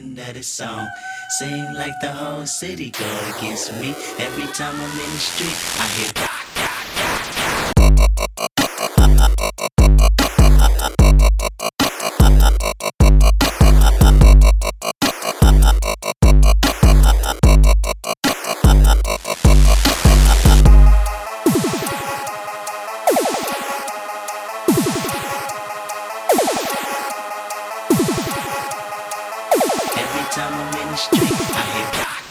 end of the song. Seem like the whole city go against me. Every time I'm in the street, I hear rock, every time I'm in the street, I hear rock.